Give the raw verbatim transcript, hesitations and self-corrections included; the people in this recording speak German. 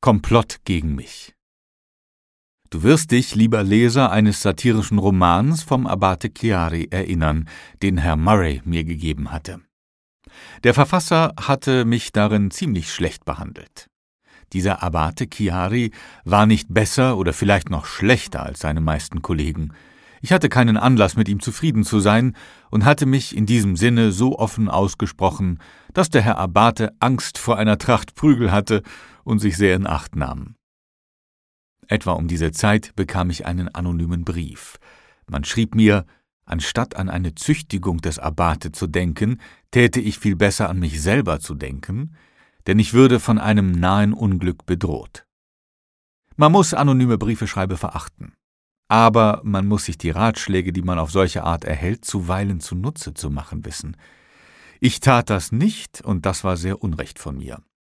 Komplott gegen mich. Du wirst dich, lieber Leser, eines satirischen Romans vom Abate Chiari erinnern, den Herr Murray mir gegeben hatte. Der Verfasser hatte mich darin ziemlich schlecht behandelt. Dieser Abate Chiari war nicht besser oder vielleicht noch schlechter als seine meisten Kollegen. Ich hatte keinen Anlass, mit ihm zufrieden zu sein und hatte mich in diesem Sinne so offen ausgesprochen, dass der Herr Abate Angst vor einer Tracht Prügel hatte und sich sehr in Acht nahm. Etwa um diese Zeit bekam ich einen anonymen Brief. Man schrieb mir, anstatt an eine Züchtigung des Abate zu denken, täte ich viel besser an mich selber zu denken, denn ich würde von einem nahen Unglück bedroht. Man muss anonyme Briefeschreibe verachten, aber man muss sich die Ratschläge, die man auf solche Art erhält, zuweilen zunutze zu machen wissen. Ich tat das nicht, und das war sehr unrecht von mir.